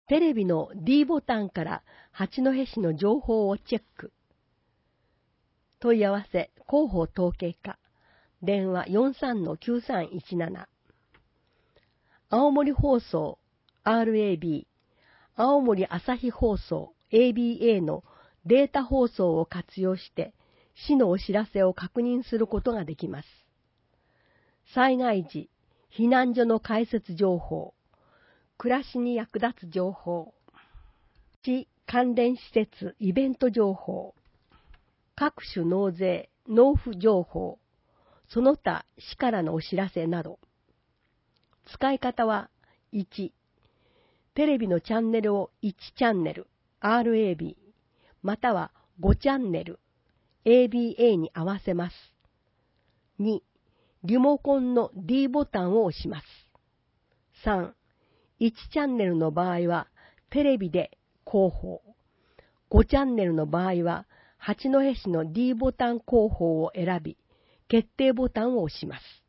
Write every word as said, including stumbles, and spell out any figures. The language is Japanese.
テレビの D ボタンから八戸市の情報をチェック。問い合わせ広報統計課。電話 よんさんのきゅうさんいちなな。青森放送 アールエービー、青森朝日放送 エービーエー のデータ放送を活用して市のお知らせを確認することができます。災害時、避難所の開設情報、暮らしに役立つ情報、市関連施設イベント情報、各種納税、納付情報、その他市からのお知らせなど。使い方はいち、テレビのチャンネルをいちチャンネル アールエービー またはごチャンネル エービーエー に合わせます。に、リモコンの D ボタンを押します。さん、いちチャンネルの場合はテレビで広報、ごチャンネルの場合は八戸市の D ボタン広報を選び、決定ボタンを押します。